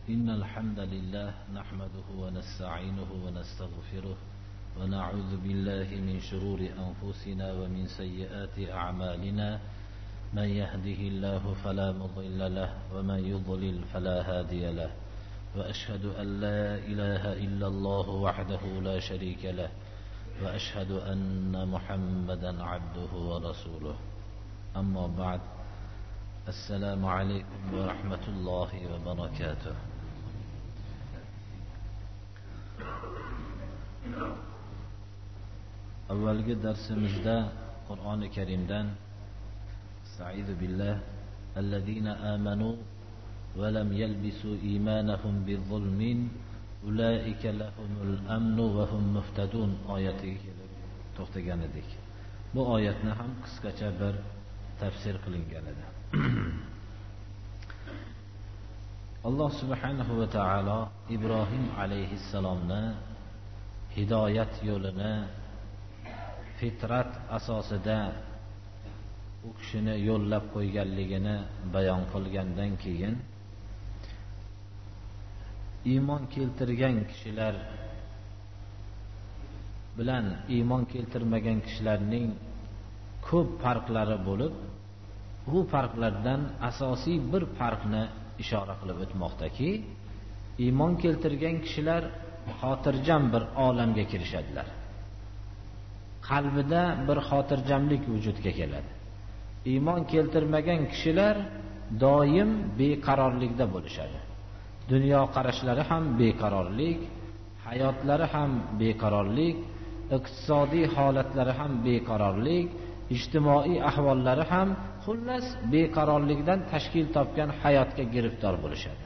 إن الحمد لله نحمده ونستعينه ونستغفره ونعوذ بالله من شرور أنفسنا ومن سيئات أعمالنا من يهده الله فلا مضل له ومن يضلل فلا هادي له وأشهد أن لا إله إلا الله وحده لا شريك له وأشهد أن محمدا عبده ورسوله أما بعد السلام عليكم ورحمة الله وبركاته. Avvalgi darsimizda Qur'oni Karimdan Estaizu billah allazina amanu va lam yalbisu imanahum bizulmin ulaika lahumul amnu va hum muhtadun oyatiga kelib to'xtagan edik. Bu oyatni ham qisqacha bir tafsir qilingan edi. Alloh subhanahu va taolo Ibrohim alayhissalomni hidoyat yo'lini fitrat asosida u kishini yo'llab qo'yganligini bayon qilgandan keyin iymon keltirgan kishilar bilan iymon keltirmagan kishilarning ko'p farqlari bo'lib, bu farqlardan asosiy bir farqni ishora qilib o'tmoqdaki, iymon keltirgan kishilar xotirjam bir olamga kirishadilar. Qalbida bir xotirjamlik vujudga keladi. Iymon keltirmagan kishilar doim beqarorlikda bo'lishadi. Dunyo qarashlari ham beqarorlik, hayotlari ham beqarorlik, iqtisodiy holatlari ham beqarorlik, ijtimoiy ahvollari ham xullas beqarorlikdan tashkil topgan hayotga giriftor bo'lishadi.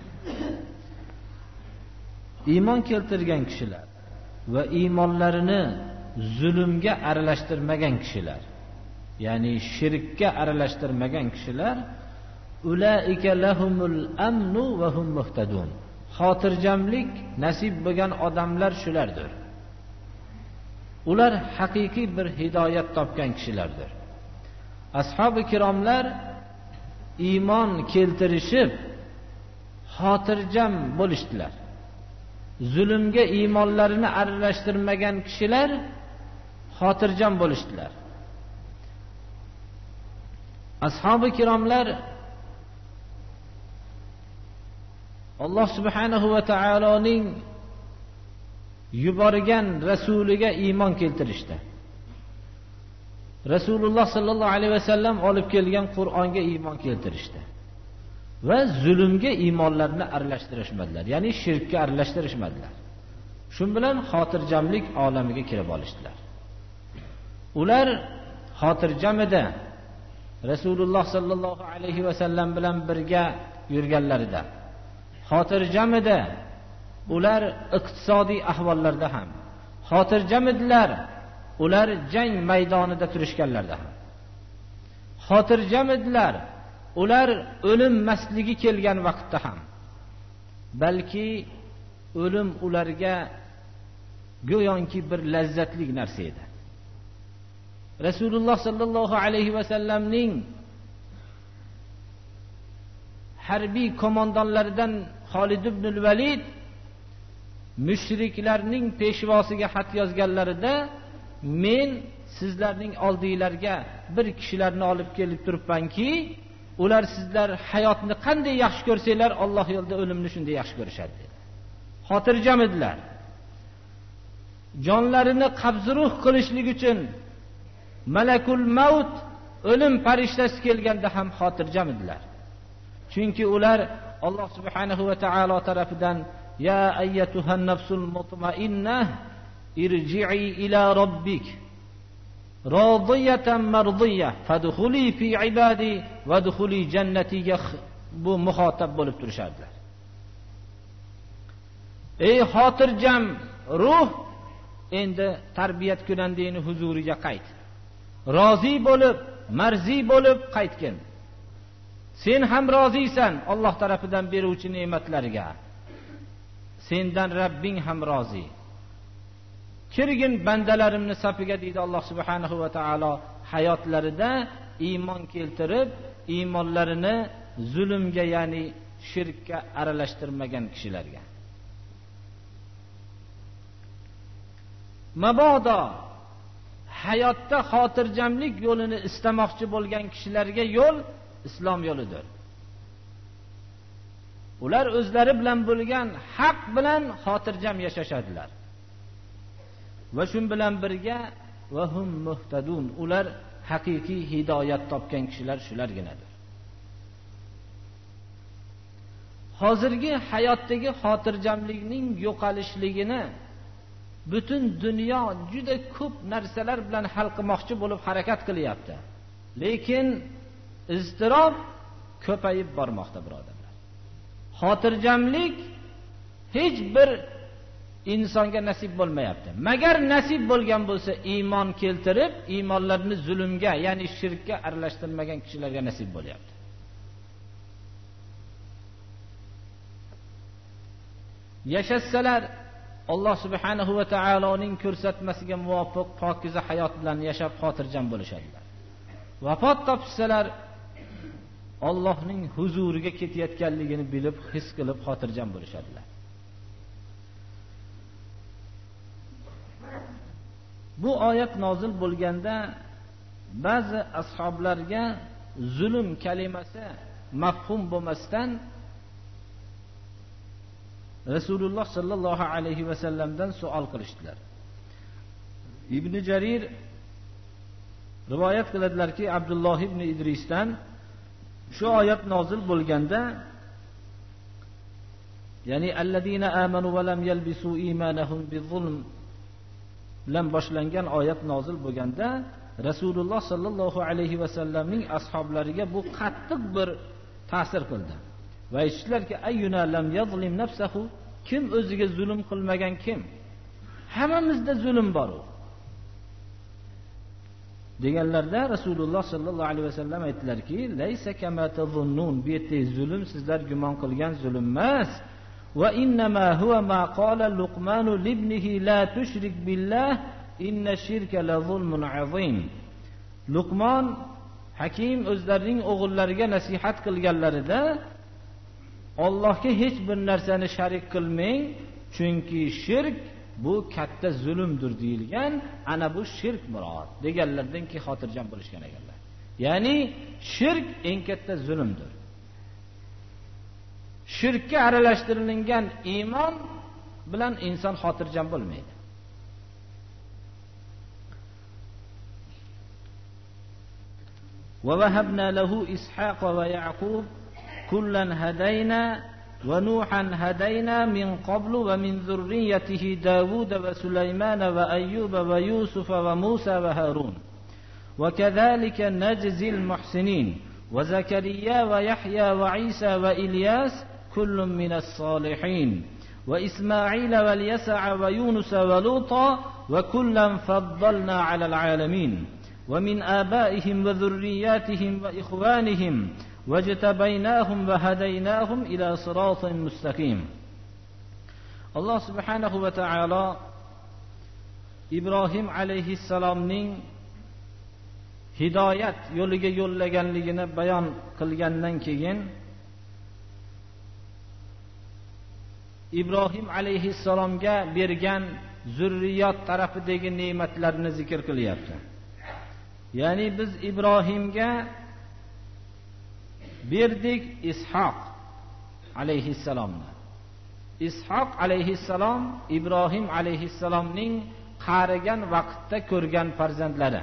Iymon keltirgan kishilar va iymonlarini zulmga aralashtirmagan kishilar, ya'ni shirkka aralashtirmagan kishilar ulaika lahumul amnu va hum muhtadun. Xotirjamlik nasib bo'lgan odamlar shulardir. Ular haqiqiy bir hidoyat topgan kishilardir. Ashabi kiromlar iymon keltirishib xotirjam bo'lishdilar. Zulmga iymonlarini aralashtirmagan kishilar xotirjam bo'lishdilar. Ashabi kiromlar Alloh subhanahu va taoloning yuborgan rasuliga iymon keltirishdi. Rasululloh sallallohu alayhi vasallam olib kelgan Qur'onga iymon keltirishdi. Va zulmga iymonlarini aralashtirishmadilar, ya'ni shirkka aralashtirishmadilar. Shun bilan xotirjamlik olamiga kirib olishdilar. Ular xotirjam edi. Rasululloh sallallohu alayhi vasallam bilan birga yurganlarida xotirjam edi. Ular iqtisodiy ahvollarda ham xotirjam edilar. Ular jang maydonida turishganlarda ham xotirjam edilar. Ular o'lim masligi kelgan vaqtda ham, balki o'lim ularga go'yoki bir lazzatli narsa edi. Rasululloh sallallohu alayhi vasallamning harbiy qo'mondonlaridan Xolid ibn al-Valid mushriklarning peshvosiga xat yozganlarida, men sizlarning oldinglarga bir kishilarni olib kelib turibmanki, ular sizlar hayotni qanday yaxshi ko'rsanglar, Alloh yo'lida o'limni shunday yaxshi ko'rishadi dedi. Xotirjam edilar. Jonlarini qabzruh qilishlik uchun malakul maut, o'lim farishtasi kelganda ham xotirjam edilar. Chunki ular Alloh subhanahu va taolo tarafidan ya ayyatuhan nafsul mutmainnah irji'i ila robbik radiyatan mardiyah fadkhuli fi ibadi wadkhuli jannati, bu muxotab bo'lib turishadilar. Ey xotirjam ruh, endi tarbiyat kunandini huzuriga qayt. Rozi bo'lib, marzi bo'lib qaytgin. Sen ham rozisan Alloh tarafidan beruvchi ne'matlarga. Sendan Rabbing ham rozi. Kirgin bandalarimni safiga deydi Alloh subhanahu va taolo. Hayotlarida iymon keltirib, iymonlarini zulmga, ya'ni shirkka aralashtirmagan kishilarga. Mabodo hayotda xotirjamlik yo'lini istamoqchi bo'lgan kishilarga yo'l islom yo'lidir. Ular o'zlari bilan bo'lgan haq bilan xotirjam yashashadilar. Va shun bilan birga va hum muhtadun, ular haqiqiy hidoyat topgan kishilar shularginadir. Hozirgi hayotdagi xotirjamlikning yo'qolishligini butun dunyo juda ko'p narsalar bilan hal qilmoqchi bo'lib harakat qilyapti. Lekin iztirob ko'payib bormoqda, birodarlar. Xotirjamlik hech bir insonga nasib bo'lmayapti. Magar nasib bo'lgan bo'lsa, iymon keltirib, iymonlarini zulmga, ya'ni shirkka aralashtirmagan kishilarga nasib bo'lyapti. Yashassalar Alloh subhanahu va taoloning ko'rsatmasiga muvofiq pokiza hayot bilan yashab xotirjam bo'lishadilar. Vafot topsalar Allohning huzuriga ketayotganligini bilib, his qilib xotirjam bo'lishadilar. Bu oyat nozil bo'lganda ba'zi ashoblarga zulm kalimasi mafhum bo'lmasdan Rasululloh sallallohu alayhi va sallamdan savol qilishdilar. Ibn Jarir rivoyat qiladilarki, Abdulloh ibn Idrisdan shu oyat nozil bo'lganda, ya'ni allazina amanu va lam yalbisu imanahum bizulm bilan boshlangan oyat nozil bo'lganda, Rasululloh sallallohu alayhi va sallamning ashablariga bu qattiq bir ta'sir qildi. Va aytishlarki, ayyuna lam yazlim nafsahu, kim o'ziga zulm qilmagan kim? Hammamizda zulm bor. Deganlarda Rasululloh sallallohu alayhi va sallam aytdilarki, laysa kama tazunnun, bu yerda zulm sizlar gumon qilgan zulm emas. Va innama huwa ma qala Luqman libnihi la tushrik billah inna shirka la zulmun azim. Luqman hakim o'zlarining o'g'illariga nasihat qilganlarida Allohga hech bir narsani sharik qilmang, chunki shirk bu katta zulmdir deyilgan. Ana bu shirk murod deganlardan ki xotirjam bo'lishgan ekanlar. Ya'ni shirk eng katta zulmdir. Shirkka aralashtirilgan iymon bilan inson xotirjam bo'lmaydi. Va vahabna lahu ishaqa va yaqub kullan hadayna va nuhan hadayna min qablu va min zurriyyatihi Davud va Sulaymana va Ayyuba va Yusuf va Musa va Harun. Wa kadhalika najzil muhsinin wa Zakariya va Yahya va Isa va Ilyas kullun minas salihin wa Isma'ila va Yas'a va Yunus va Luta va kullan faddalna 'ala al-'alamin wa min abaihim wa dhurriyyatihim wa ikhwanihim wajtabaynahum wa hadaynahum ila siratin mustaqim. Alloh subhanahu va taolo Ibrohim alayhissalomning hidoyat yo'liga yo'llaganligini bayon qilgandan keyin Ibrohim alayhissalomga bergan zurriyot tarafidagi ne'matlarni zikr qilyapti. Ya'ni biz Ibrohimga berdik Ishoq alayhissalomni. Ishoq alayhissalom Ibrohim alayhissalomning qarigan vaqtda ko'rgan farzandlari.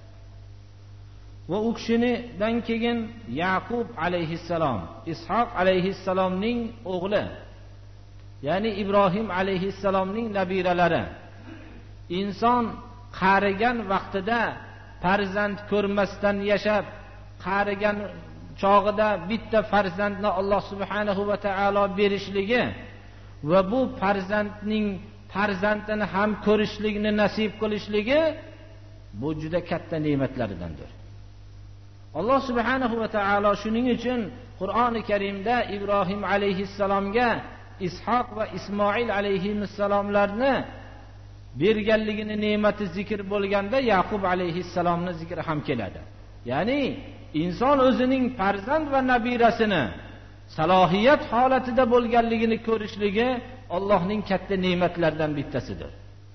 Va u kishidan keyin Yaqub alayhissalom, Ishoq alayhissalomning o'g'li, ya'ni Ibrohim alayhissalomning nabiralari. Inson qarigan vaqtida farzand ko'rmasdan yashab, qarigan chog'ida bitta farzandni Alloh subhanahu va taolo berishligi va bu farzandini ham ko'rishlikni nasib qilishligi bu juda katta ne'matlaridandir. Alloh subhanahu va taolo shuning uchun Qur'oni Karimda Ibrohim alayhissalomga Ishoq va Ismoil alayhissalomlarni berganligini ne'mati zikr bo'lganda Yaqub alayhissalomni zikri ham keladi. Ya'ni inson o'zining farzand va nabirasini salohiyat holatida bo'lganligini ko'rishligi Allohning katta ne'matlaridan bittasidir.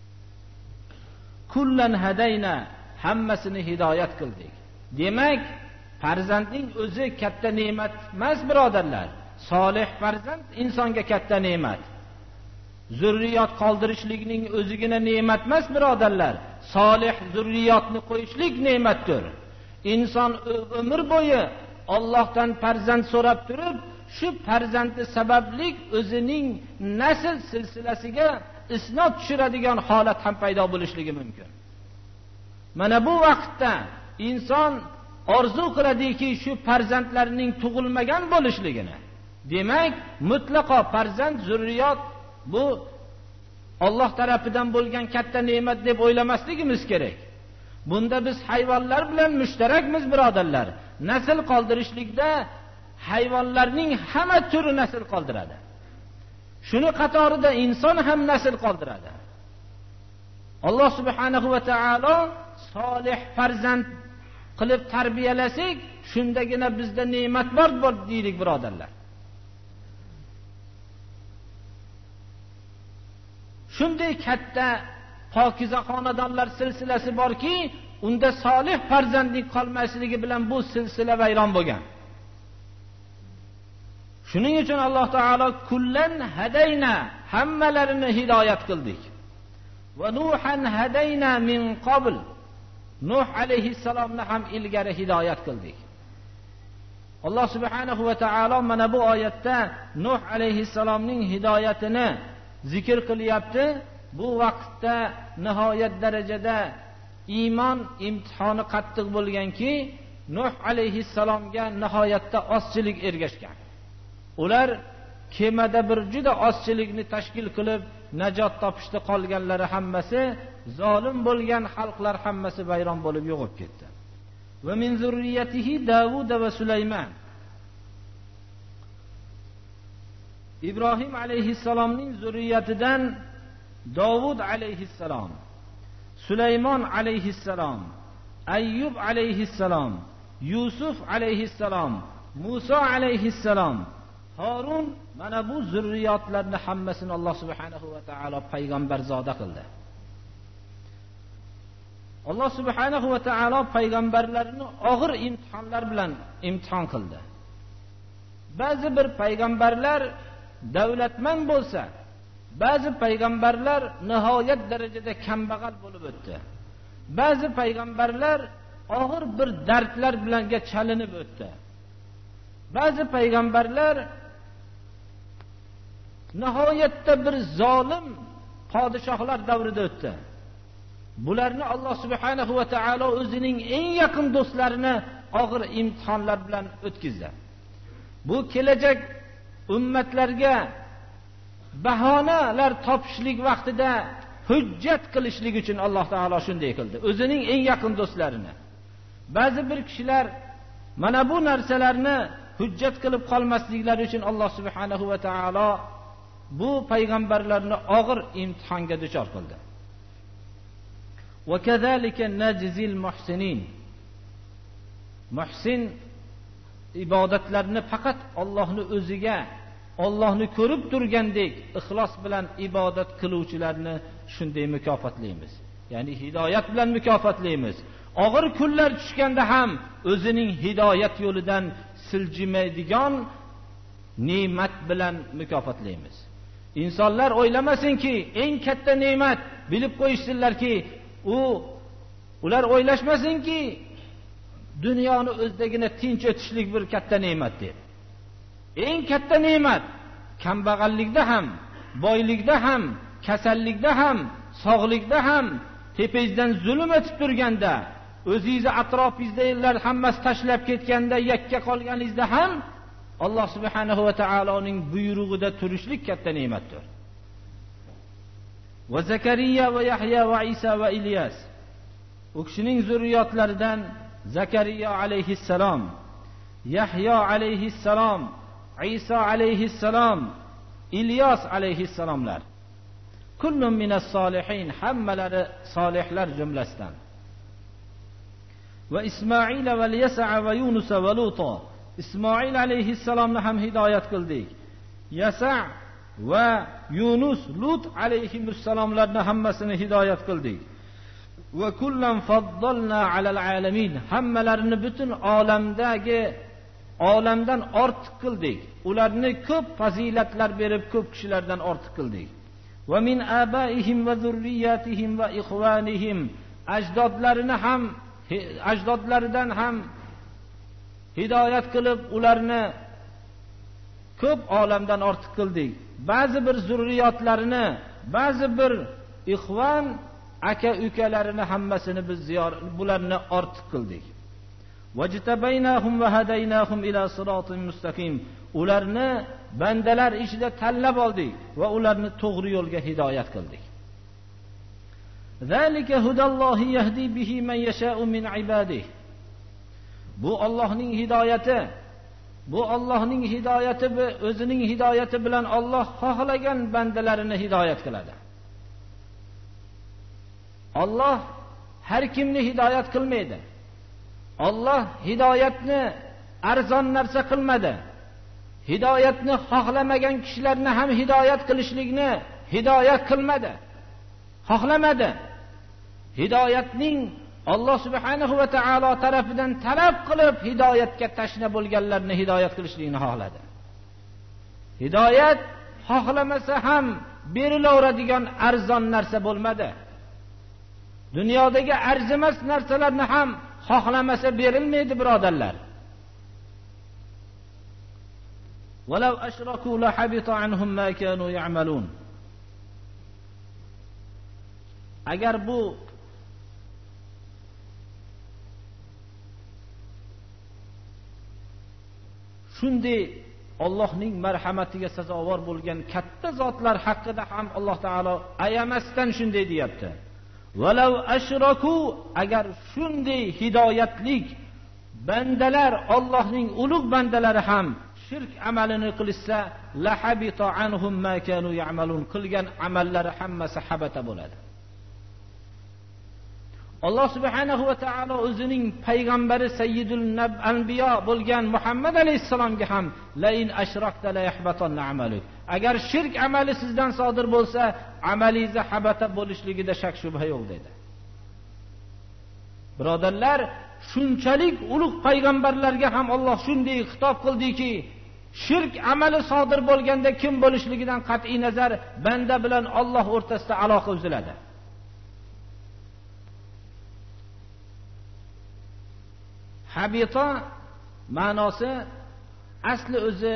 Kullan hadayna, hammasini hidoyat qildik. Demak, farzandning o'zi katta ne'mat emas, birodarlar. Solih farzand insonga katta ne'mat. Zurriyot qoldirishlikning o'zigina ne'mat emas, birodarlar. Solih zurriyotni qo'yishlik ne'matdir. Inson umr bo'yi Allohdan farzand so'rab turib, shu farzandi sababli o'zining nasl silsilasiga isnod tushiradigan holat ham paydo bo'lishligi mumkin. Mana bu vaqtda inson orzu qiladiki, shu farzandlarining tug'ilmagan bo'lishligini. Demak, mutlaqo farzand, zurriyot bu Alloh tarafidan bo'lgan katta ne'mat deb o'ylamasligimiz kerak. Bunda biz hayvonlar bilan mushtarakmiz, birodarlar. Nasl qoldirishlikda hayvonlarning hamma turi nasl qoldiradi. Shuni qatorida inson ham nasl qoldiradi. Alloh subhanahu va taolo solih farzand qilib tarbiyalasak, shundagina bizda ne'mat bor deylik, birodarlar. Shunday katta pokiza xonadonlar silsilasi borki, unda solih farzandning qolmasligi bilan bu silsila vayron bo'lgan. Shuning uchun Alloh taolo kullan hadayna, hammalarini hidoyat qildik. Va Nuhan hadayna min qabl, Nuh alayhissalomni ham ilgari hidoyat qildik. Alloh subhanahu va taolo mana bu oyatda Nuh alayhissalomning hidoyatini zikr qilyapti. Bu vaqtda nihoyat darajada iymon imtihoni qattiq bo'lganki, Nuh alayhissalomga nihoyatda ozchilik ergashgan. Ular kemada bir juda ozchilikni tashkil qilib najot topishda qolganlari hammasi, zolim bo'lgan xalqlar hammasi vayron bo'lib yo'qib ketdi. Va min zurriyatihi Davud va Sulaymon. Ibrohim alayhissalomning zurriyatidan Davud alayhissalom, Sulaymon alayhissalom, Ayyub alayhissalom, Yusuf alayhissalom, Musa alayhissalom, Harun, mana bu zurriyotlarni hammasini Alloh subhanahu va taolo payg'ambarzoda qildi. Alloh subhanahu va taolo payg'ambarlarni og'ir imtihonlar bilan imtihon qildi. Ba'zi bir payg'ambarlar davlatmand bo'lsa, ba'zi payg'ambarlar nihoyat darajada kambag'al bo'lib o'tdi. Ba'zi payg'ambarlar og'ir bir dardlar bilan chalinib o'tdi. Ba'zi payg'ambarlar nihoyatda bir zolim podshohlar davrida o'tdi. Bularni Alloh subhanahu va taolo o'zining eng yaqin do'stlarini og'ir imtihonlar bilan o'tkazdi. Bu kelajak ummatlarga bahonalar topishlik vaqtida hujjat qilishlik uchun Alloh taolo shunday qildi. O'zining eng yaqin do'stlarini. Ba'zi bir kishilar mana bu narsalarni hujjat qilib qolmasliklari uchun Alloh subhanahu va taolo bu payg'ambarlarni og'ir imtihonga duchor qildi. Va kazalika najzil muhsinin. Muhsin ibodatlarni faqat Allohning o'ziga, Allohni ko'rib turgandek ixlos bilan ibodat qiluvchilarni shunday mukofotlaymiz. Ya'ni hidoyat bilan mukofotlaymiz. Og'ir kunlar tushganda ham o'zining hidoyat yo'lidan siljimaydigan ne'mat bilan mukofotlaymiz. İnsanlar o'ylamasinki, eng katta ne'mat bilib qo'yishsinlarki, ular o'ylashmasinki, dunyoni o'zdagina tinch o'tishlik bir katta ne'mat deb. Eng katta ne'mat kambag'allikda ham, boylikda ham, kasallikda ham, sog'likda ham, tepangizdan zulm o'tib turganda, o'zingizni atrofingizdagilar hammasi tashlab ketganda, yakka qolganingizda ham Alloh subhanahu va taoloning buyrug'ida turishlik katta ne'matdir. Va Zakariya va Yahya va Isa va Ilyas. U kishining zurriyotlaridan Zakariya alayhissalom, Yahya alayhissalom, Isa alayhissalom, İlyas alayhissalomlar. Kullun minas solihin, hammalari solihlar jumlasidan. Va Ismoil va Yasa va Yunus va Lut. Ismoil alayhissalomni ham hidoyat qildik. Yasa va Yunus, Lut alayhissalomlarni hammasini hidoyat qildik. Va kullan faddalna alal alamin, hammalarini butun olamdan ortiq qildik. Ularni ko'p fazilatlar berib, ko'p kishilardan ortiq qildik. Va min abaihim va zurriyatihim va ikhwanihim, ajdodlaridan ham hidoyat qilib, ularni ko'p olamdan ortiq qildik. Ba'zi bir zurriyotlarini, ba'zi bir ikhvan aka-ukalarini hammasini biz bularni ortiq qildik. Vajtabaynahum va hadaynahum ila siratin mustaqim. Ularni bandalar ichida tanlab oldik va ularni to'g'ri yo'lga hidoyat qildik. Zalika hudallohi yahdi bihi man yasha'u min ibadihi. Bu Allohning hidoyati. Bu Allohning hidoyati, o'zining hidoyati bilan Alloh xohlagan bandalarini hidoyat qiladi. Alloh har kimni hidoyat qilmaydi. Alloh hidoyatni arzon narsa qilmadi. Hidoyatni xohlamagan kishilarni ham hidoyat qilishlikni hidoyat qilmadi. Xohlamadi. Hidoyatning Alloh subhanahu va taolo tarafidan talab qilib hidoyatga tashna bo'lganlarni hidoyat qilishlikni xohladi. Hidoyat xohlamasa ham berilaveradigan arzon narsa bo'lmadi. Dunyodagi arzimas narsalarni ham xohlamasa berilmaydi, birodarlar. Walau ashraku la habita anhum ma kanu ya'malun. Agar bu shunday Allohning marhamatiga sazovor bo'lgan katta zotlar haqida ham Alloh taolo ayamasdan shunday deyapti. Walau ashraku, agar shunday hidoyatlik bandalar, Allohning ulug' bandalari ham shirk amalini qilsa, la habita anhum ma kanu ya'malun, qilgan amallari hammasi habata bo'ladi. Alloh subhanahu va taolo o'zining payg'ambari sayyidul anbiyo bo'lgan Muhammad alayhissalomga ham la in ashrakta la yahbatanna amaluk, agar shirk amali sizdan sodir bo'lsa, amalingiz habata bo'lishligida shak shubha yo'q dedi. Birodarlar, shunchalik ulug' payg'ambarlarga ham Alloh shunday xitob qildiki, shirk amali sodir bo'lganda kim bo'lishligidan qat'iy nazar banda bilan Alloh o'rtasida aloqa uziladi. Habita ma'nosi asli o'zi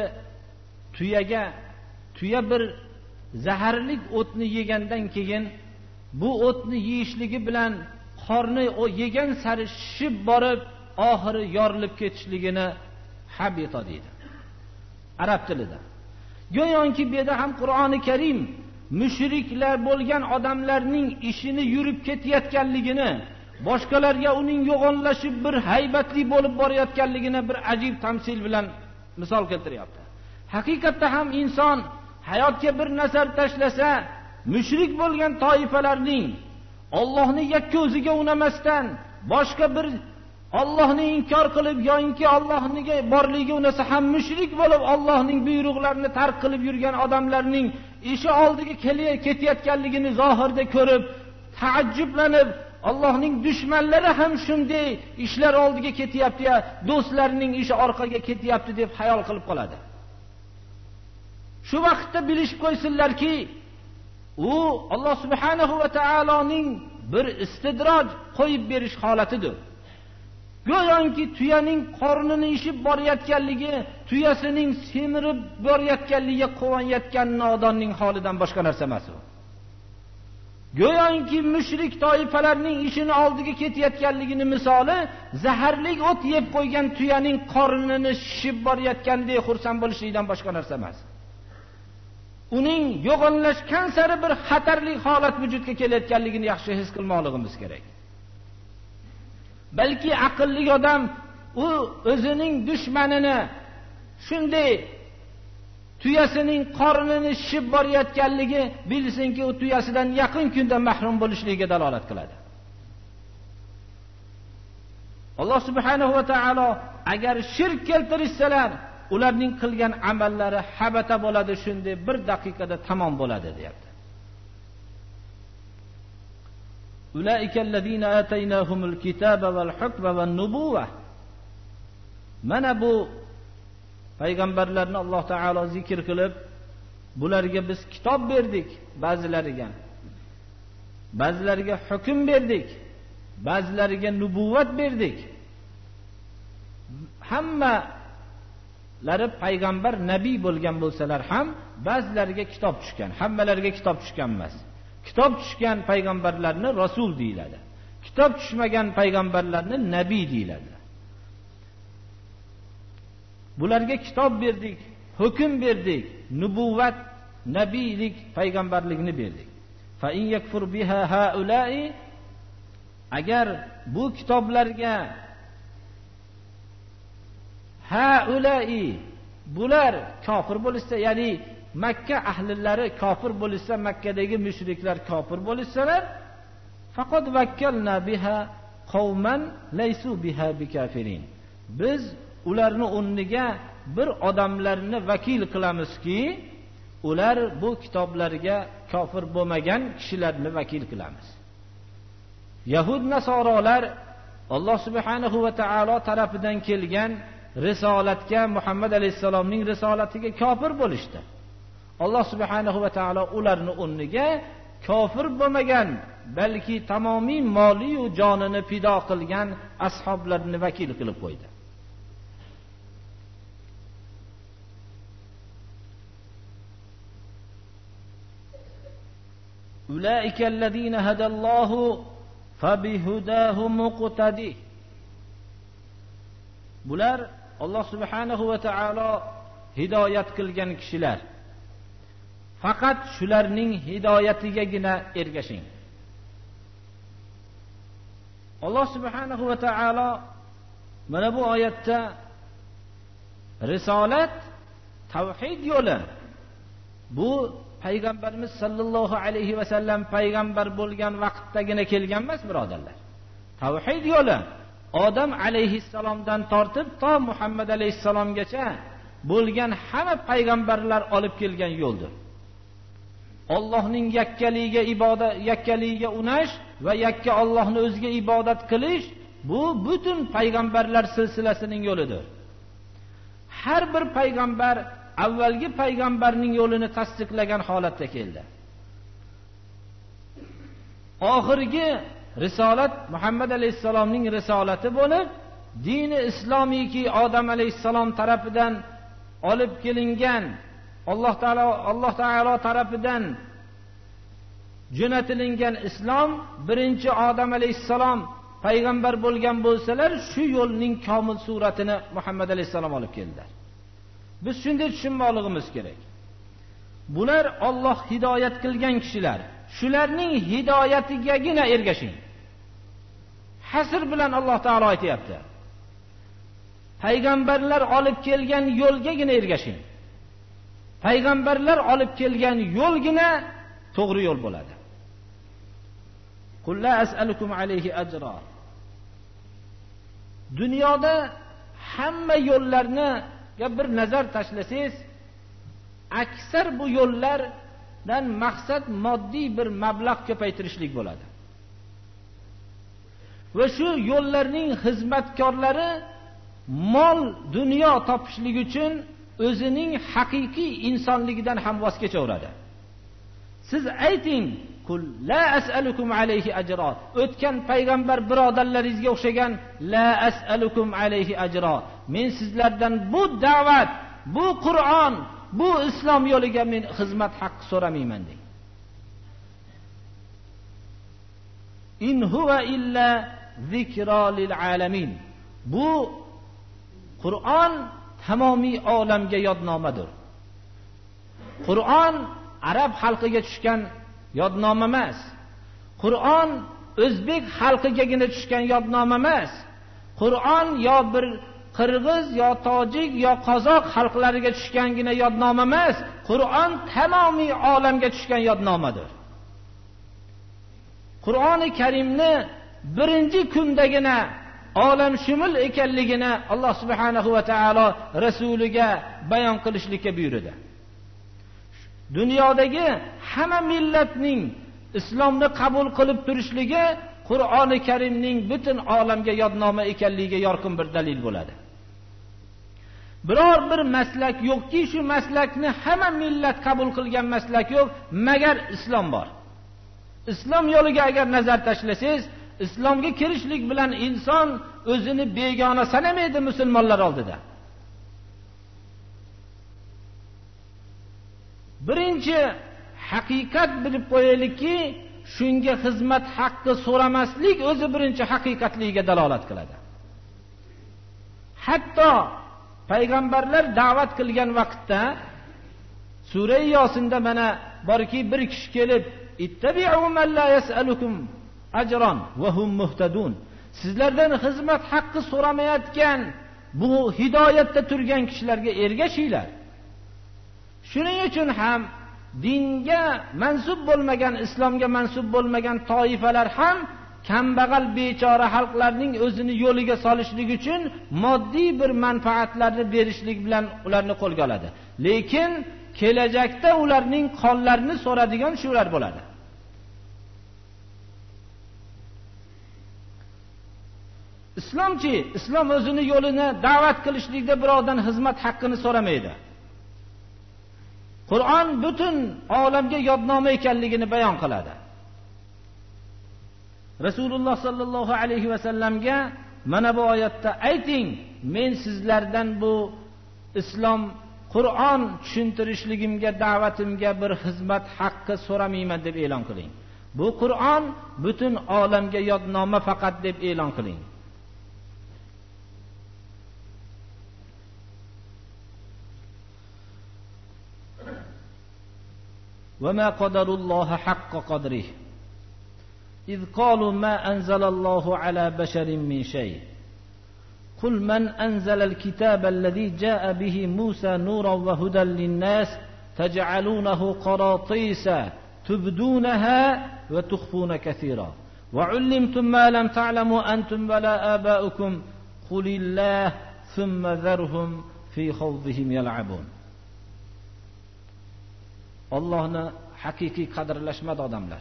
tuya bir zaharlik o'tni yegandan keyin bu o'tni yeyishligi bilan qorni o yegan sari shishib borib oxiri yorilib ketishligini habita deydi arab tilida. Go'yoki bu yerda ham Qur'oni Karim mushriklar bo'lgan odamlarning ishini yurib ketayotganligini, boshqalarga uning yo'g'onlashib bir haybatli bo'lib borayotganligini bir ajib tamsil bilan misol keltiryapti. Haqiqatda ham inson hayotga bir nazar tashlasa, mushrik bo'lgan toifalarning Allohni yakka o'ziga unamasdan boshqa bir Allohni inkor qilib yoki Allohning borligiga unasa ham mushrik bo'lib Allohning buyruqlarini tark qilib yurgan odamlarning ishi oldiga ketayotganligini zohirda ko'rib taajjublanib, Allohning dushmanlari ham shunday ishlar oldiga ketyapti-ya, do'stlarining ishi orqaga ketyapti deb xayol qilib qoladi. Shu vaqtda bilishib qo'ysinlarki, u Alloh subhanahu va taoloning bir istidroj qo'yib berish holatidir. Go'yoki tuyaning qornini ishib borayotganligi, tuyasining semirib borayotganligiga quvonayotgan nodonning holidan boshqa narsa emas u. Go'yoki mushrik toifalarning ishini oldiga ketayotganligini misoli zaharli o't yeb qo'ygan tuyaning qornini shishib borayotgandek xursand bo'lishlikdan boshqa narsa emas. Uning yo'g'onlashgan sari bir xatarli holat vujudga kelayotganligini yaxshi his qilmoqligimiz kerak. Balki aqlli odam u o'zining dushmanini shunday tuyasining qornini shishib borayotganligi bilsinki, u tuyasidan yaqin kunda mahrum bo'lishligiga dalolat qiladi. Alloh subhanahu va taolo agar shirk keltirishsalar, ularning qilgan amallari habata bo'ladi, shunday bir daqiqada tamom bo'ladi deyapti. Ulaikallazina ataynahumul kitaba val hukma wan nubuwah. Mana bu payg'ambarlarni Alloh taolo zikr qilib, bularga biz kitob berdik, ba'zilariga hukm berdik, ba'zilariga nubuvvat berdik. Hammalari payg'ambar, nabiy bo'lgan bo'lsalar ham ba'zilariga kitob tushgan, hammalariga kitob tushgan emas. Kitob tushgan payg'ambarlarni rasul deyiladi. Kitob tushmagan payg'ambarlarni nabiy deyiladi. Bularga kitob berdik, hukm berdik, nubuvvat, nabiylik, payg'ambarlikni berdik. Fa in yakfur biha haula'i, agar bu kitoblarga haula'i bular kofir bo'lsa, ya'ni Makka ahlilari kofir bo'lsa, Makkadagi mushriklar kofir bo'lsalar, faqad vakkalna biha qauman laysu biha bikafirin. Biz ularni o'rniga bir odamlarni vakil qilamizki, ular bu kitoblarga kofir bo'lmagan kishilarni vakil qilamiz. Yahud nasorolar Alloh subhanahu va taolo tarafidan kelgan risolatga, Muhammad alayhisalomning risolatiga kofir bo'lishdi. Alloh subhanahu va taolo ularni o'rniga kofir bo'lmagan, balki tamomiy moli va jonini fido qilgan ashoblarni vakil qilib qo'ydi. Ulaikallazina hadallohu fabihudahu muqtadi. Bular Alloh subhanahu va taolo hidoyat qilgan kishilar. Faqat shularning hidoyatigagina ergashing. Alloh subhanahu va taolo mana bu oyatda risolat, tavhid yo'li, bu payg'ambarimiz sallallohu alayhi va sallam payg'ambar bo'lgan vaqtdagina kelgan emas, birodarlar. Tavhid yo'li Odam alayhissalomdan tortib to Muhammad alayhissalomgacha bo'lgan hamma payg'ambarlar olib kelgan yo'ldir. Allohning yakkaligiga unash va yakka Allohni o'ziga ibodat qilish, bu butun payg'ambarlar silsilasining yo'lidir. Har bir payg'ambar avvalgi payg'ambarning yo'lini tasdiqlagan holatda keldi. Oxirgi risolat Muhammad alayhissalomning risolati bo'lib, dini islomiyki Odam alayhissalom tarafidan olib kelingan, Alloh taolo tarafidan jo'natilingan islom, birinchi Odam alayhissalom payg'ambar bo'lgan bo'lsalar, shu yo'lning komil suratini Muhammad alayhissalom olib keldilar. Biz shunday tushunmoqligimiz kerak. Bular Alloh hidoyat qilgan kishilar. Shularning hidoyatigagina ergashing. Hasr bilan Alloh taolo aytayapti. Payg'ambarlar olib kelgan yo'lgagina ergashing. Payg'ambarlar olib kelgan yo'lgina to'g'ri yo'l bo'ladi. Qul la as'alukum alayhi ajra. Dunyoda hamma yo'llarni bir nazar tashlasangiz, aksar bu yo'llardan maqsad moddiy bir mablag' ko'paytirishlik bo'ladi. Va shu yo'llarning xizmatkorlari mol, dunyo topishlik uchun o'zining haqiqiy insonligidan ham voz kechaveradi. Siz ayting, qul la as'alukum alayhi ajra. O'tgan payg'ambar birodarlaringizga o'xshagan la as'alukum alayhi ajra. Men sizlardan bu da'vat, bu Qur'on, bu islom yo'liga men xizmat haqqi so'ramayman deng. In huwa illa zikra lil alamin. Bu Qur'on tamomiy olamga yodnomadir. Qur'on arab xalqiga tushgan yodnoma emas. Qur'on o'zbek xalqigagina tushgan yodnoma emas. Qur'on yo bir qirg'iz yo tojik yo qozoq xalqlariga tushgangina yodnoma emas. Qur'on tamomiy olamga tushgan yodnomadir. Qur'oni Karimni birinchi kundagina olam shumul ekanligini Alloh subhanahu va taolo rasuliga bayon qilishlikka buyurdi. Dunyodagi hamma millatning islomni qabul qilib turishligi Qur'oni Karimning butun olamga yodnoma ekanligiga yorqin bir dalil bo'ladi. Biror bir maslak yo'qki, shu maslakni hamma millat qabul qilgan maslak yo'q, magar islom bor. Islom yo'liga agar nazar tashlasangiz, islomga kirishlik bilan inson o'zini begona sanamaydi musulmonlar oldida. Birinchi haqiqat bilib qo'yaylikki, shunga xizmat haqqi so'ramaslik o'zi birinchi haqiqatligiga dalolat qiladi. Hatto payg'ambarlar da'vat qilgan vaqtda sura Yosinda mana borki, bir kishi kelib, ittabi'u man la yas'alukum ajran va hum muhtadun. Sizlardan xizmat haqqi so'ramayotgan bu hidoyatda turgan kishilarga ergashinglar. Shuning uchun ham dinga mansub bo'lmagan, islomga mansub bo'lmagan toifalar ham kambag'al bechora xalqlarning o'zini yo'liga solishlik uchun moddiy bir manfaatlarni berishlik bilan ularni qo'lga oladi. Lekin kelajakda ularning qonlarini so'radigan shular bo'ladi. Islomchi, islom o'zini yo'lini da'vat qilishlikda birovdan xizmat haqqini so'ramaydi. Qur'on butun olamga yodnoma ekanligini bayon qiladi. Rasululloh sallallohu alayhi va sallamga mana bu oyatda ayting, men sizlardan bu islom, Qur'on tushuntirishligimga, da'vatimga bir xizmat haqqi so'ramayman deb e'lon qiling. Bu Qur'on butun olamga yodnoma faqat deb e'lon qiling. وما قدر الله حق قدره إذ قالوا ما أنزل الله على بشر من شيء قل من أنزل الكتاب الذي جاء به موسى نورا وهدى للناس تجعلونه قراطيس تبدونها وتخفون كثيرا وعلمتم ما لم تعلموا أنتم ولا آباؤكم قل الله ثم ذرهم في خوضهم يلعبون. Allohni haqiqiy qadrlashmadi odamlar.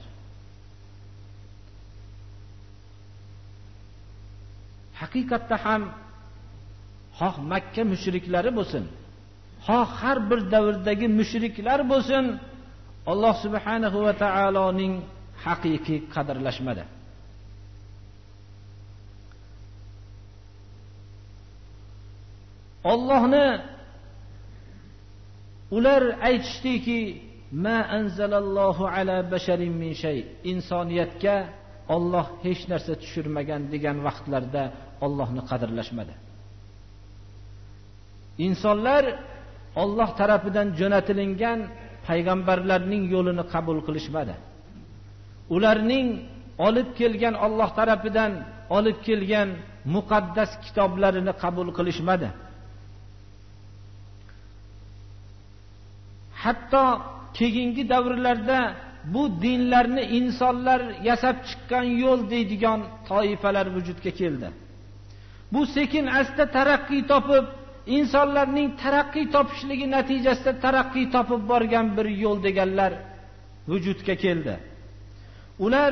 Haqiqatda ham xoh Makka mushriklari bo'lsin, xoh har bir davrdagi mushriklar bo'lsin, Alloh subhanahu va taoloning haqiqiy qadrlashmadi. Allohni ular aytishdiki, ma anzalallohu ala basharin min shay, insoniyatga Alloh hech narsa tushirmagan degan vaqtlarda Allohni qadrlashmadi. Insonlar Alloh tarafidan jo'natilingan payg'ambarlarning yo'lini qabul qilishmadi. Ularning olib kelgan, Alloh tarafidan olib kelgan muqaddas kitoblarini qabul qilishmadi. Hatto keyingi davrlarda bu dinlarni insonlar yasab chiqqan yo'l deydigan toifalar vujudga keldi. Bu sekin asta taraqqiy topib, insonlarning taraqqiy topishligi natijasida taraqqiy topib borgan bir yo'l deganlar vujudga keldi. Ular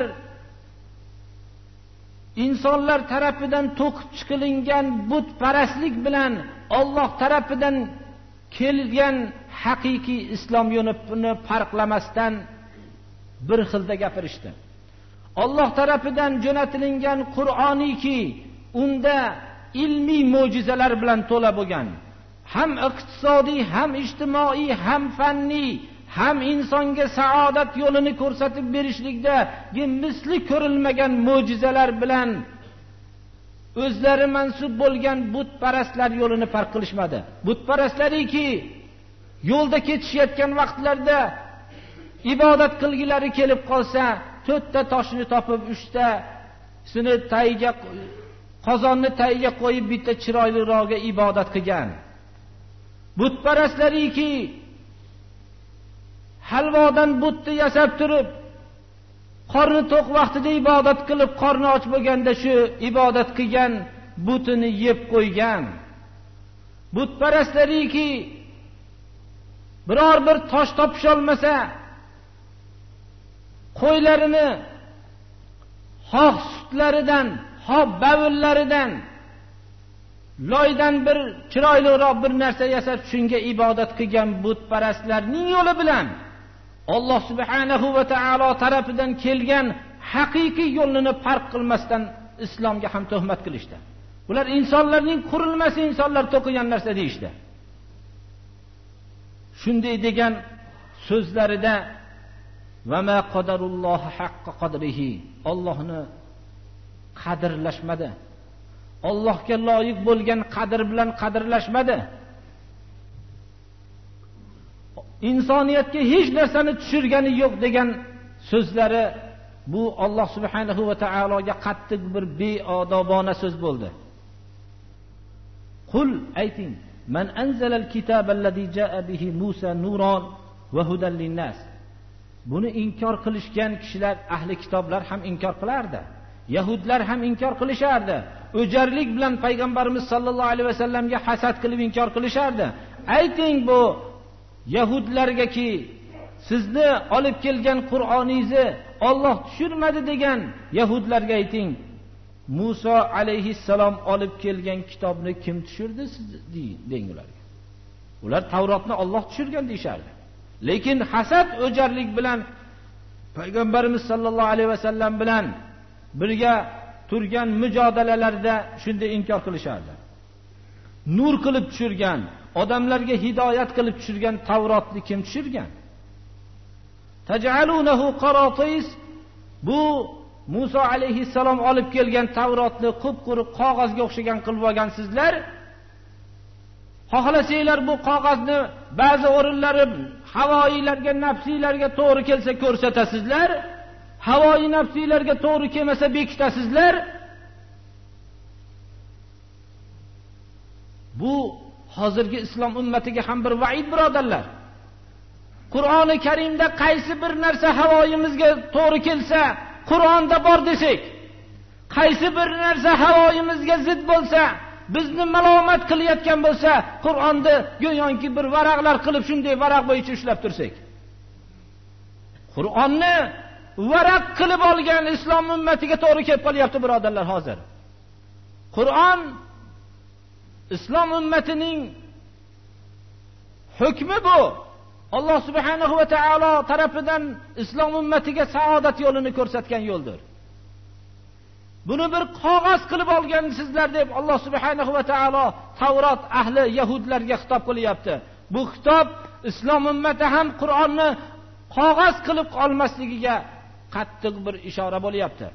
insonlar tarafidan to'qib chiqilingan butparastlik bilan Alloh tarafidan kelgan haqiqiy islom yo'lini farqlamasdan bir xilda gapirishdi. Alloh tarafidan jo'natilingan Qur'oniki unda ilmiy mo'jizalar bilan to'la bo'lgan, ham iqtisodiy, ham ijtimoiy, ham fanniy, ham insonga saodat yo'lini ko'rsatib berishlikdagi misli ko'rilmagan mo'jizalar bilan o'zlari mansub bo'lgan butparastlar yo'lini farq qilishmadi. Butparastlariki yo'lda ketishayotgan vaqtlarda ibodat qilgilari kelib qolsa, 4 ta toshni topib 3 tasini tagiga, qozonni tagiga qo'yib bitta chiroyliroqga ibodat qilgan. Butparastlariki halvodan butni yasab turib, qorni to'q vaqtida ibodat qilib, qorni och bo'lganda shu ibodat qilgan butini yeb qo'ygan. Butparastlariki biror bir tosh topisha olmasa, qo'ylarini xoh sutlaridan, xoh bavullaridan, loydan bir chiroyliroq bir narsa yasab shunga ibodat qilgan butparastlarning yo'li bilan Alloh subhanahu va taolo tarafidan kelgan haqiqiy yo'lini farq qilmasdan islomga ham tuhmat qilishdi. Bular insonlarning qurilmasi, insonlar to'qigan narsa deyishdi. Shunday degan so'zlarida va ma qadarullohi haqqa qadrihi, Allohni qadrlashmadi. Allohga loyiq bo'lgan qadr bilan qadrlashmadi. Insoniyatga hech narsani tushirgani yo'q degan so'zlari bu Alloh subhanahu va taologa qattiq bir beodobona so'z bo'ldi. Qul ayting, man anzalal kitaballazi jaa bihi Musa nuron va hudan linnas. Buni inkor qilishgan kishilar, ahli kitoblar ham inkor qilardi. Yahudlar ham inkor qilishardi. O'jarlik bilan payg'ambarimiz sollallohu alayhi vasallamga hasad qilib inkor qilishardi. Ayting bu Yahudlargaki, sizni olib kelgan Qur'oningizni Alloh tushirmadi degan Yahudlarga ayting, Musa alayhissalom olib kelgan kitobni kim tushirdi sizni deng ularga. Ular Tavrotni Alloh tushirgan deyishardi. Lekin hasad, o'jarlik bilan payg'ambarimiz sollallohu alayhi vasallam bilan birga turgan mujodalalarda shunday inkor qilishardi. Nur qilib tushirgan, odamlarga hidoyat qilib tushirgan Tavrotni kim tushirgan? Taj'alunahu qaratis, bu Musa alayhissalom olib kelgan Tavrotni qup-quruq qog'ozga o'xshagan qilib olgansizlar. Xohlasanglar bu qog'ozni ba'zi o'rinlari havoiylarga, nafsiylarga to'g'ri kelsa ko'rsatasizlar, havoiy nafsiylarga to'g'ri kelmasa bekitasizlar. Bu hozirgi islom ummatiga ham bir vaid, birodarlar. Qur'oni Karimda qaysi bir narsa havoyimizga to'g'ri kelsa, Qur'onda bor desak, qaysi bir narsa havoyimizga zid bo'lsa, bizni malomat qilayotgan bo'lsa, Qur'onni go'yoki bir varaqlar qilib shunday varaq bo'yicha ushlab tursak, Qur'onni varaq qilib olgan islom ummatiga to'g'ri kelib qolyapti, birodarlar. Hozir Qur'on islom ummatining hukmi bu. Alloh subhanahu va taolo tarafidan islom ummatiga saodat yo'lini ko'rsatgan yo'ldir. Buni bir qog'oz qilib olgansizlar deb Alloh subhanahu va taolo Tavrot ahli Yahudlarga xitob qilyapti. Bu xitob islom ummati ham Qur'onni qog'oz qilib olmasligiga qattiq bir ishora bo'lyapti.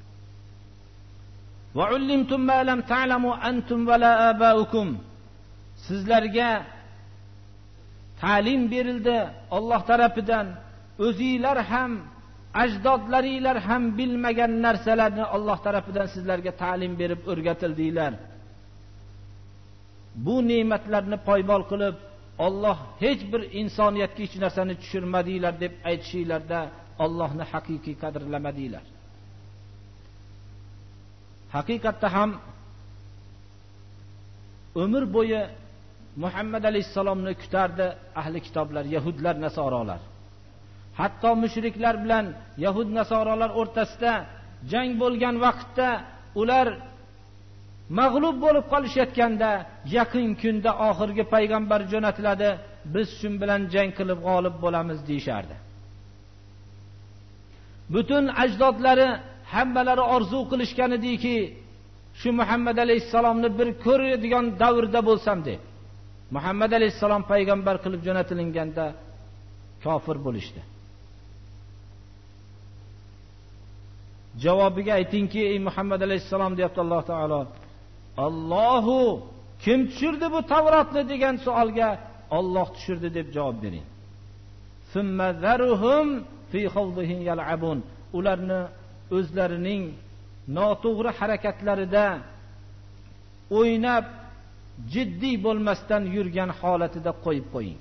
Va ullimtum ma lam ta'lamu antum va la abaukum. Sizlarga ta'lim berildi Alloh tarafidan. O'zingizlar ham, ajdodlaringlar ham bilmagan narsalarni Alloh tarafidan sizlarga ta'lim berib o'rgatildinglar. Bu ne'matlarni poymol qilib Alloh hech bir insoniyatga hech narsani tushirmadinglar deb aytishinglarda Allohni haqiqiy qadrlamadinglar. Haqiqatda ham umr bo'yi Muhammad alayhisalomni kutardi ahli kitoblar, Yahudlar, Nasorolar. Hatto mushriklar bilan Yahud Nasorolar o'rtasida jang bo'lgan vaqtda ular mag'lub bo'lib qolishayotganda, yaqin kunda oxirgi payg'ambar jo'natiladi, biz shun bilan jang qilib g'olib bo'lamiz deyishardi. Butun ajdodlari hammalari orzu qilishgan ediki, shu Muhammad alayhisalomni bir ko'radigan davrda bo'lsam deb. Muhammad alayhisalom payg'ambar qilib jo'natilganda kofir bo'lishdi. Javobiga aytingki, ey Muhammad alayhisalom deyapti Alloh taolo, Allohu kim tushirdi bu Tavrotni degan savolga Alloh tushirdi deb javob bering. Summa zaruhum fi khawdihim yal'abun. Ularni o'zlarining noto'g'ri harakatlarida o'ynab jiddiy bo'lmasdan yurgan holatida qo'yib qo'ying.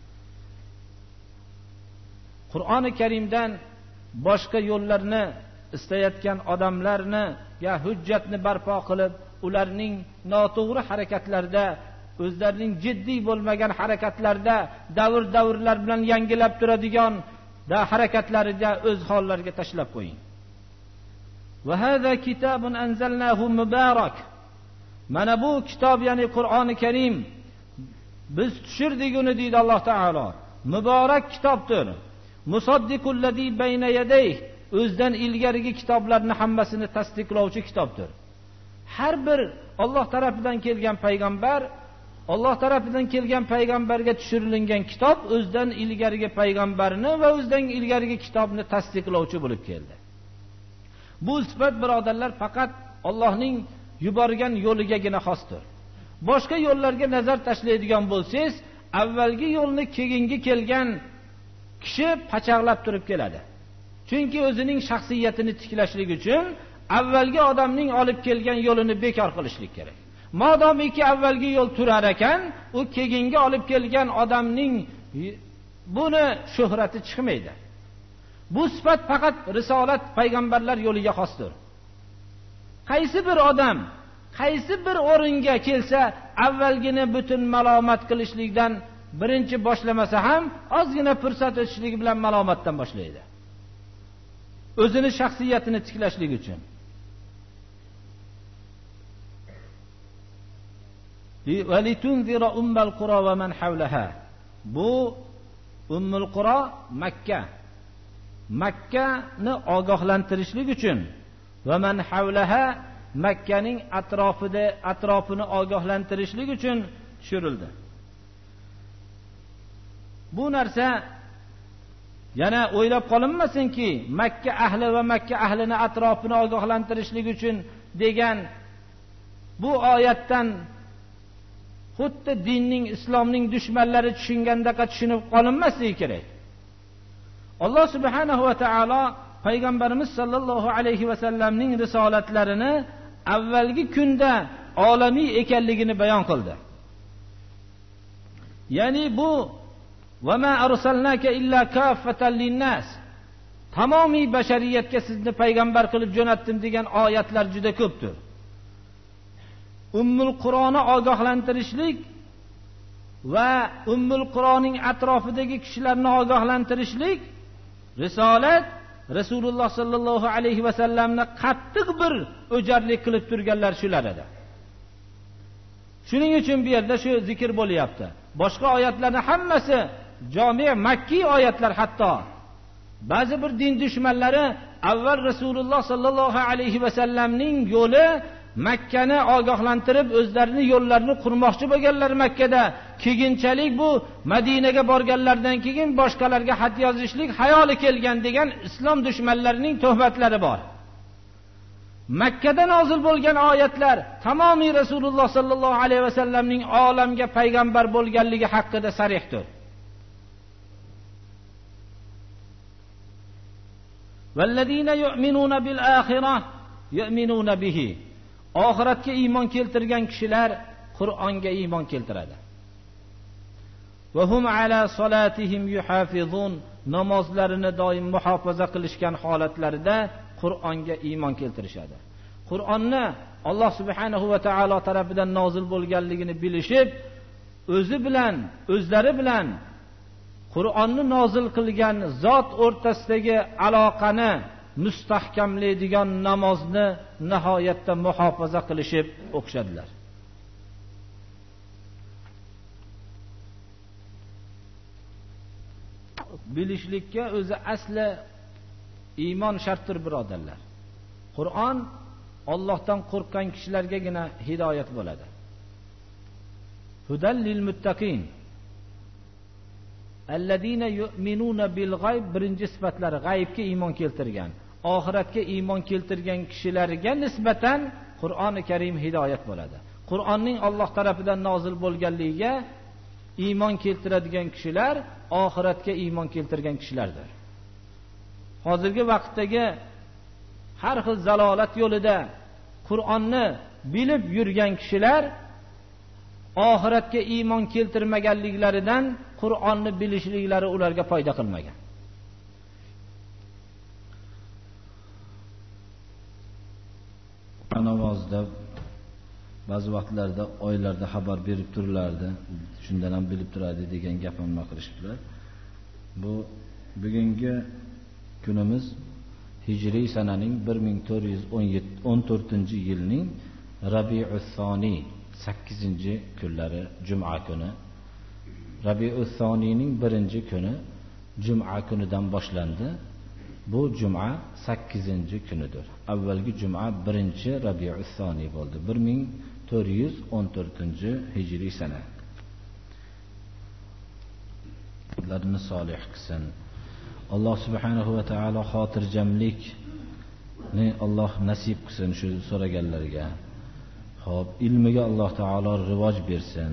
Qur'oni Karimdan boshqa yo'llarni istayotgan odamlarga hujjatni barpo qilib, ularning noto'g'ri harakatlarida, o'zlarining jiddiy bo'lmagan harakatlarda, davrlar bilan yangilab turadigan harakatlarida o'z hollariga tashlab qo'ying. Va hada kitabun anzalnahu mubarak. Mana bu kitob, ya'ni Qur'oni Karim biz tushirdik uni, deydi Alloh taolo. Muborak kitobdir. Musaddiqul ladzi bayna yadayhi, o'zdan ilgarigi kitoblarni hammasini tasdiqlovchi kitobdir. Har bir Alloh tarafidan kelgan payg'ambar, Alloh tarafidan kelgan payg'ambarga tushirilgan kitob o'zdan ilgarigi payg'ambarni va o'zdan ilgarigi kitobni tasdiqlovchi bo'lib keldi. Bu sifat, birodarlar, faqat Allohning yuborgan yo'ligagina xosdir. Boshqa yo'llarga nazar tashlaydigan bo'lsangiz, avvalgi yo'lni keyingi kelgan kishi pachaqlab turib keladi. Chunki o'zining shaxsiyatini tiklashlik uchun avvalgi odamning olib kelgan yo'lini bekor qilishlik kerak. Modomiki avvalgi yo'l turar ekan, u keyingi olib kelgan odamning buni shuhrati chiqmaydi. Bu sifat faqat risolat, payg'ambarlar yo'liga xosdir. Qaysi bir odam qaysi bir o'ringa kelsa, avvalgini butun malomat qilishlikdan birinchi boshlamasa ham ozgina fursat o'tishligi bilan malomatdan boshlaydi. O'zini shaxsiyatini tiklashlik uchun. Walitunzira ummal qura va man hawlaha. Bu Ummul Qura Makka. Makkani ogohlantirishlik uchun va man hawlaha, Makkaning atrofini ogohlantirishlik uchun tushirildi. Bu narsa yana o'ylab qolinmasinki, Makka ahli va Makka ahlini atrofini ogohlantirishlik uchun degan bu oyatdan xuddi dinning, islomning dushmanlari tushungandaqa tushunib qolinmasligi kerak. Alloh subhanahu va taolo payg'ambarimiz sollallohu alayhi va sallamning risolatlarini avvalgi kunda olamiy ekanligini bayon qildi. Ya'ni bu va ma arsalnaka illa kaffatan linnas, tamomiy bashariyatga sizni payg'ambar qilib jo'natdim degan oyatlar juda ko'pdir. Ummul Qur'oni ogohlantirishlik va Ummul Qur'oning atrofidagi kishilarni ogohlantirishlik risolat, Rasululloh sallallohu alayhi va sallamni qattiq bir o'jarlik qilib turganlar shular edi. Shuning uchun bu yerda shu zikr bo'lyapti. Boshqa oyatlarning hammasi jami' makki oyatlar. Hatto ba'zi bir din dushmanlari avval Rasululloh sallallohu alayhi va sallamning yo'li Makkani ogohlantirib o'zlarini yo'llarini qurmoqchi bo'lganlar Makkada. Keyinchalik bu Madinaga borganlardan keyin boshqalarga xat yozishlik xayoli kelgan degan islom dushmanlarining tuhmatlari bor. Makkada nozil bo'lgan oyatlar tamomiy Rasululloh sallallohu alayhi va sallamning olamga payg'ambar bo'lganligi haqida sarihdir. Vallazina yu'minuna bil axirah yu'minuna bihi. Oxiratga iymon keltirgan kishilar Qur'onga iymon keltiradi. Va hum ala solatihim yuhafizun. Namozlarini doim muhofaza qilishgan holatlarida Qur'onga iymon keltirishadi. Qur'onni Alloh subhanahu va taolo tarafidan nozil bo'lganligini bilishib, o'zlari bilan Qur'onni nozil qilgan zot o'rtasidagi aloqani mustahkamlaydigan namozni nihoyatda muhofaza qilishib o'qishadilar. Bilishlikka o'zi asli iymon shartdir, birodarlar. Qur'on Allohdan qo'rqgan kishilargagina hidoyat bo'ladi. Hudal lil muttaqin allazina yu'minuna bil g'ayb. Birinchi sifatlari g'aybga iymon keltirgan, oxiratga iymon keltirgan kishilarga nisbatan Qur'oni Karim hidoyat bo'ladi. Qur'onning Alloh tarafidan nozil bo'lganligiga iymon keltiradigan kishilar oxiratga iymon keltirgan kishilardir. Hozirgi vaqtdagi har xil zalolat yo'lida Qur'onni bilib yurgan kishilar oxiratga iymon keltirmaganliklaridan Qur'onni bilishliklari ularga foyda qilmagan. juma namozida ba'zi vaqtlarda oylarda xabar berib turlardi, shundan ham bilib turadi degan gap ham qilishibdilar. Bu bugungi kunimiz hijriy sananing 1414-yilning Rabiul Thani 8-kunlari juma kuni. Rabiul Thanining 1-kuni juma kunidan boshlandi. Bu juma 8-kunidir. Avvalgi juma 1-Rabiul Thani bo'ldi. 1414-hijriy sana. Ularni solih qilsin. Alloh subhanahu va taolo xotirjamlikni Alloh nasib qilsin shu so'raganlarga. Xo'p, ilmiga Alloh taolo rivoj bersin.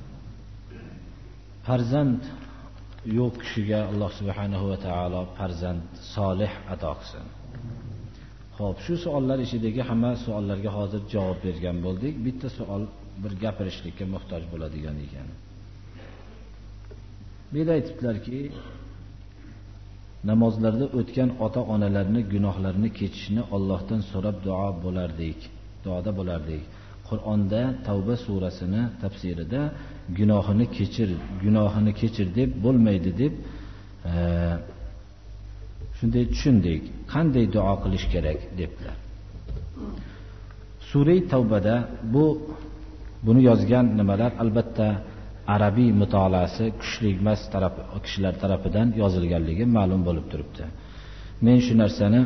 Farzand yo'q kishiga Alloh subhanahu va taolo farzand solih ato qilsin. Xo'p, shu savollar ichidagi hamma savollarga hozir javob bergan bo'ldik. Bitta savol bir gapirishlikka muhtoj bo'ladigan ekan. Beda aytibdilarki, namozlarda o'tgan ota-onalarni gunohlarini kechishni Allohdan so'rab duoda bo'lardik. Qur'onda Tavba surasini tafsirida gunohini kechir deb bo'lmaydi deb shunday tushundik. Qanday duo qilish kerak debdilar. Sura Tavbada buni yozgan nimalar albatta arabiy mutolaasi kuchli emas kishilar tarafidan yozilganligi ma'lum bo'lib turibdi. Men shu narsani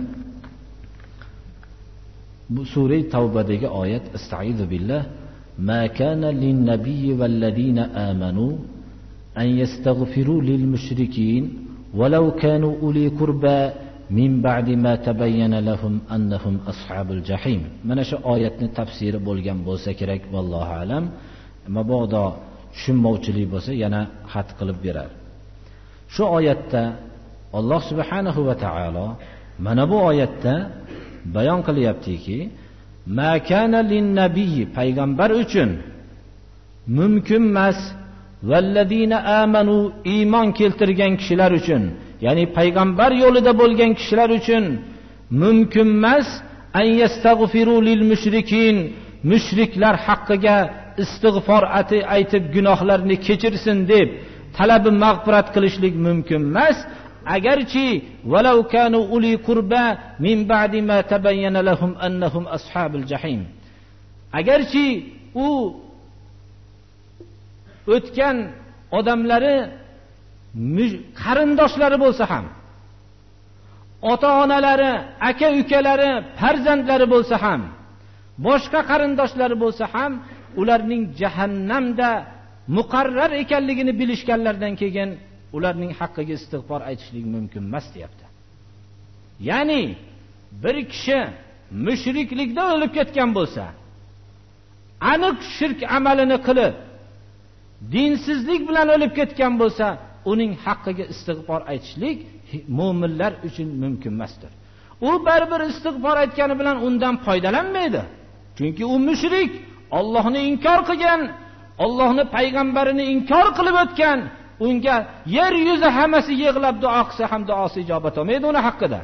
bu sura Tavbadagi oyat Estaizu billah ma kana lin-nabiyyi val-ladina amanu an yastaghfiru lil-mushrikin walau kanu uli qurba min ba'di ma tabayyana lahum annahum ashabul jahim. Mana shu oyatni tafsiri bo'lgan bo'lsa kerak, vallohu alam. Mabodo tushunmovchilik bo'lsa yana xat qilib berar. Shu oyatda Alloh subhanahu va taolo mana bu oyatda bayon qilyaptiki, ma kana lin-nabiyyi payg'ambar uchun mumkin emas, vallazina amanu iymon keltirgan kishilar uchun, ya'ni payg'ambar yo'lida bo'lgan kishilar uchun mumkin emas an yastaghfiru lil mushrikin, mushriklar haqqiga istig'for aytib gunohlarini kechirsin deb talabi mag'firat qilishlik mumkin emas. Agarchi walau kanu uli qurba min ba'di ma tabayyana lahum annahum ashabul jahim. Agarchi u o'tgan odamlari qarindoshlari bo'lsa ham, ota-onalari, aka-ukalari, farzandlari bo'lsa ham, boshqa qarindoshlari bo'lsa ham, ularning jahannamda muqarrar ekanligini bilishganlardan keyin ularning haqqiga istig'for aytishlik mumkin emas deyapti. Ya'ni bir kishi mushriklikda o'lib ketgan bo'lsa, aniq shirk amalini qilib, dinsizlik bilan o'lib ketgan bo'lsa, uning haqqiga istig'for aytishlik mu'minlar uchun mumkin emasdir. U baribir istig'for aytgani bilan undan foydalanmaydi. Chunki u mushrik, Allohni inkor qilgan, Allohni payg'ambarini inkor qilib o'tgan, unga yer yuzi hammasi yig'lab duo qilsa ham duosi ijobat olmaydi uni haqqida.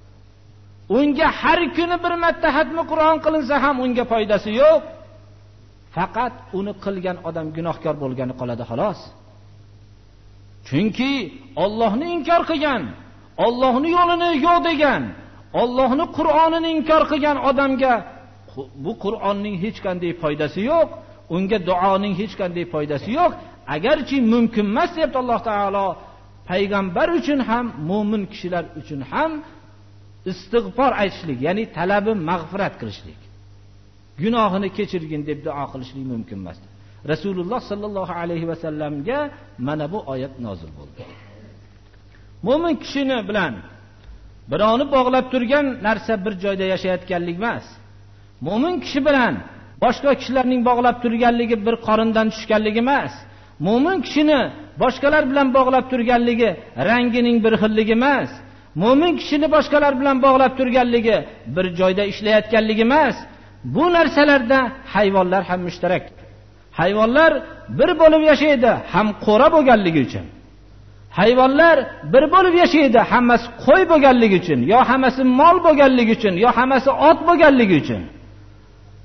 Unga har kuni bir marta xatmi Qur'on qilinsa ham unga foydasi yo'q. Faqat uni qilgan odam gunohkor bo'lgani qoladi xolos. Chunki Allohni inkor qilgan, Allohni yo'lini yo'q degan, Allohni Qur'onini inkor qilgan odamga bu Qur'onning hech qanday foydasi yo'q, unga duoning hech qanday foydasi yo'q. Agarchi mumkin emas deb Alloh taolo payg'ambar uchun ham, mu'min kishilar uchun ham istig'for aytishlik, ya'ni talabi mag'firat qilishlik, gunohini kechirgin deb duo qilishlik mumkin emas. Rasululloh sallallohu alayhi va sallamga mana bu oyat nozil bo'ldi. Mu'min kishini bilan birovni bog'lab turgan narsa bir joyda yashayotganlik emas. Mu'min kishi bilan boshqa kishilarning bog'lab turganligi bir qorindan tushganligi emas. Mu'min kishini boshqalar bilan bog'lab turganligi rangining bir xilligi emas. Mu'min kishini boshqalar bilan bog'lab turganligi bir joyda ishlayotganligi emas. Bu narsalarda hayvonlar ham mushtarak. Hayvonlar bir bo'lib yashaydi, ham qo'ra bo'lganligi uchun. Hayvonlar bir bo'lib yashaydi, hammasi qo'y bo'lganligi uchun, yo hammasi mol bo'lganligi uchun, yo hammasi ot bo'lganligi uchun.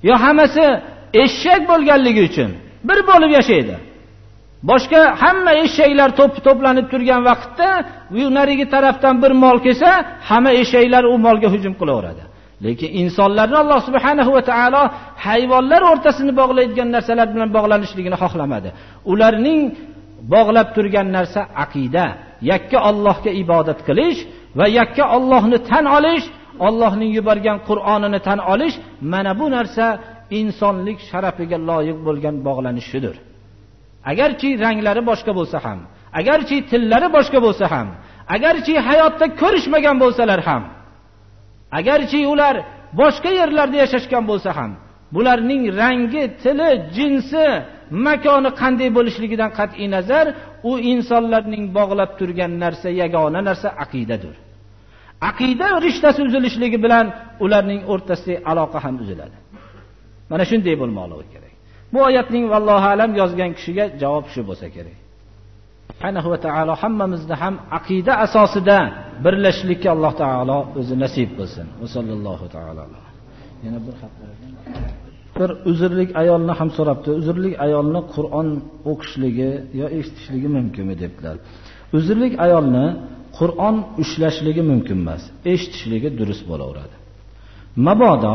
yo hammasi eshak bo'lganligi uchun bir bo'lib yashaydi. Boshqa hamma eshaklar to'planib turgan vaqtda u narigi tarafdan bir mol kelsa, hamma eshaklar u molga hujum qilaveradi. Lekin insonlarni Alloh subhanahu va taolo hayvonlar o'rtasini bog'laydigan narsalar bilan bog'lanishligini xohlamadi. Ularning bog'lab turgan narsa aqida, yakka Allohga ibodat qilish va yakka Allohni tan olish, Allohning yuborgan Qur'onini tan olish, mana bu narsa insonlik sharafiga loyiq bo'lgan bog'lanishdir. Agarchi ranglari boshqa bo'lsa ham, agarchi tillari boshqa bo'lsa ham, agarchi hayotda ko'rishmagan bo'lsalar ham, agarchi ular boshqa yerlarda yashashgan bo'lsa ham, bularning rangi, tili, jinsi, makoni qanday bo'lishligidan qat'iy nazar, u insonlarning bog'lab turgan narsa, yagona narsa aqidadir. Aqida rishtasi uzilishligi bilan ularning o'rtasidagi aloqa ham uziladi. Mana shunday bo'lmoqligi kerak. Bu oyatning vallohu alam yozgan kishiga javob shu bo'lsa kerak. Subhanahu va taolo hammamizni ham aqida asosida birlashishlikka Alloh taolo o'zi nasib qilsin. Va sallallohu taolo. Yana bir uzrlik ayolni ham so'rabdi. Uzrlik ayolni Qur'on o'qishligi yo eshitishligi mumkinmi debdilar. Uzrlik ayolni Qur'on ushlashligi mumkin emas, eshitishligi durust bo'laveradi. Mabodo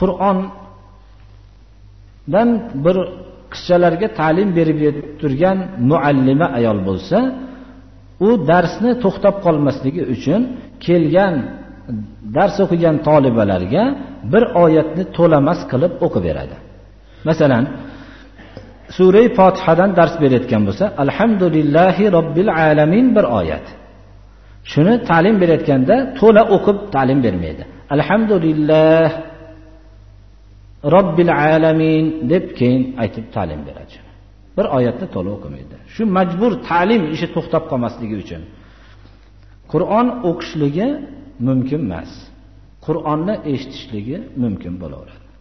Qur'ondan bir qizchalarga ta'lim berib turgan muallima ayol bo'lsa, u darsni to'xtab qolmasligi uchun kelgan dars o'qigan tolibalarga bir oyatni to'lamas qilib o'qib beradi. Masalan, Sura Fotihadan dars berayotgan bo'lsa, Alhamdulillahi Robbil alamin bir oyat. Shuni ta'lim berayotganda to'la o'qib ta'lim bermaydi. Alhamdulillah Robbil alamin deb keyin aytib ta'lim beradi. Bir oyatni to'la o'qimaydi. Shu majbur ta'lim ishi to'xtab qolmasligi uchun Qur'on o'qishligi mumkin emas. Qur'onni eshitishligi mumkin bo'laveradi.